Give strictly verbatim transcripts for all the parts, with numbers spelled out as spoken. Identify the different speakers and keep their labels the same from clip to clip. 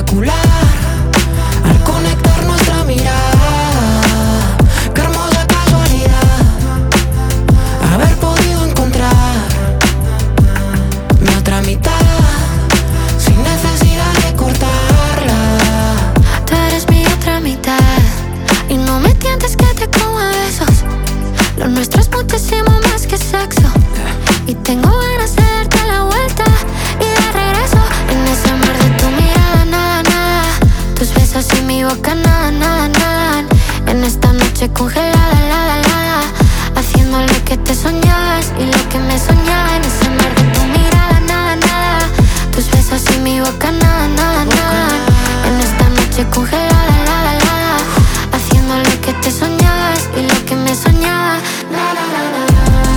Speaker 1: espectacular al conectar nuestra mirada. Qué hermosa casualidad haber podido encontrar mi otra mitad sin necesidad de cortarla.
Speaker 2: Tú eres mi otra mitad y no me tientes que te como a besos. Lo nuestro es muchísimo más que sexo y tengo ganas de darte la vuelta y de regreso en ese mar de tu mirada. Nada, nada, tus besos y mi boca. Nada, nada, nada, en esta noche congelada, la, la, la, haciendo lo que te soñabas y lo que me soñaba. En ese mar de tu mirada. Nada, nada, tus besos y mi boca. Nada, nada, nada, en esta noche congelada, la, la, la, haciendo lo que te soñabas y lo que me soñaba. La, la, la, la.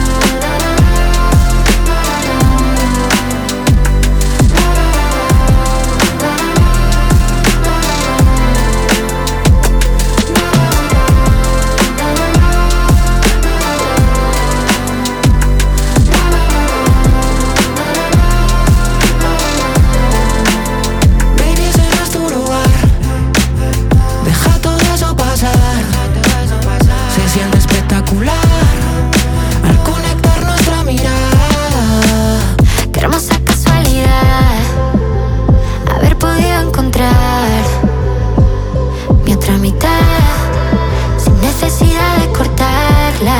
Speaker 1: Se siente espectacular al conectar nuestra mirada.
Speaker 2: Qué hermosa casualidad haber podido encontrar mi otra mitad sin necesidad de cortarla.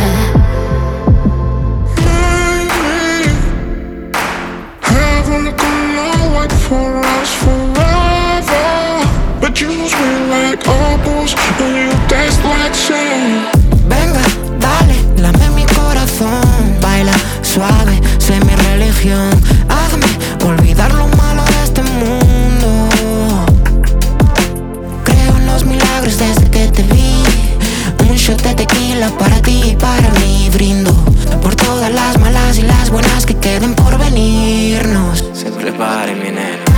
Speaker 3: Heaven can wait for us forever, but you smell like apples and you taste like sand.
Speaker 1: Venga, dale, lame mi corazón. Baila suave, sé mi religión. Hazme olvidar lo malo de este mundo. Creo en los milagros desde que te vi. Un shot de tequila para ti y para mí. Brindo por todas las malas y las buenas que queden por venirnos.
Speaker 4: Se prepare mi nena.